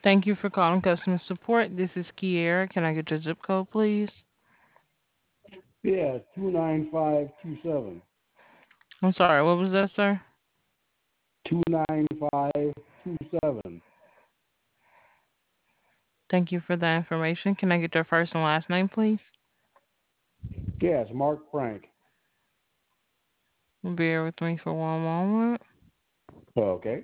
Thank you for calling customer support. This is Kiera. Can I get your zip code, please? Yeah, 29527. I'm sorry, what was that, sir? 29527. Thank you for that information. Can I get your first and last name, please? Yes, Mark Frank. Bear with me for one moment. Okay.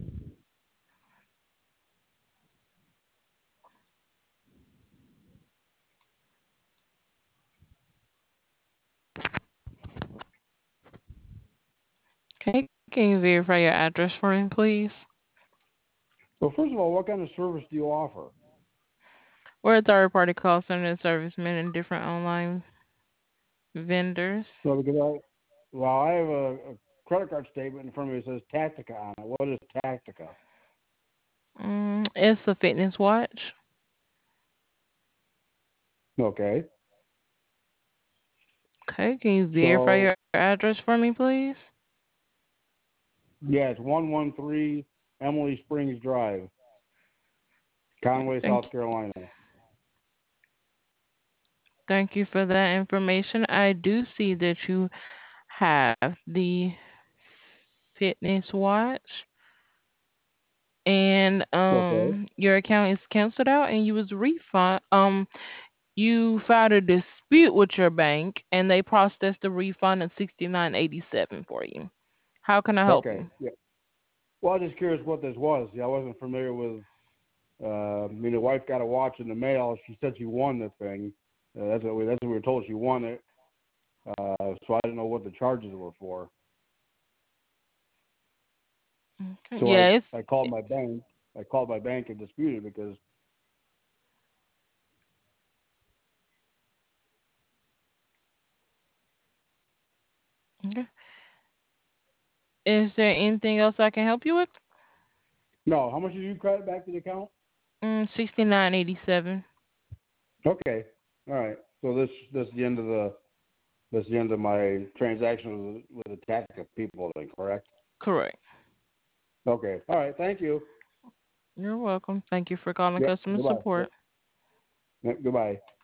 Okay, can you verify your address for me, please? Well, first of all, what kind of service do you offer? We're a third-party call center and service in different online vendors. No, because I have a credit card statement in front of me that says Tactica on it. What is Tactica? It's a fitness watch. Okay. Okay, can you verify So, your address for me, please? yeah, it's 113 Emily Springs Drive, Conway, Thank South Carolina. Thank you for that information. I do see that you have the fitness watch and Okay. your account is canceled out and you was refund you filed a dispute with your bank and they processed the refund of 69.87 for you. How can I help Okay. you? Yeah. Well, I was just curious what this was. Yeah, I wasn't familiar with. The wife got a watch in the mail. She said she won the thing. That's what we were told. She won it. So I didn't know what the charges were for. Okay. So Yeah, I called my bank. I called my bank and disputed because. okay. Is there anything else I can help you with? No, how much did you credit back to the account? 69.87. Okay, all right. So this is the end of my transaction with the Tactica people. Then correct? Correct. Okay. All right. Thank you. You're welcome. Thank you for calling Yep. customer Goodbye. support. Yep. Goodbye.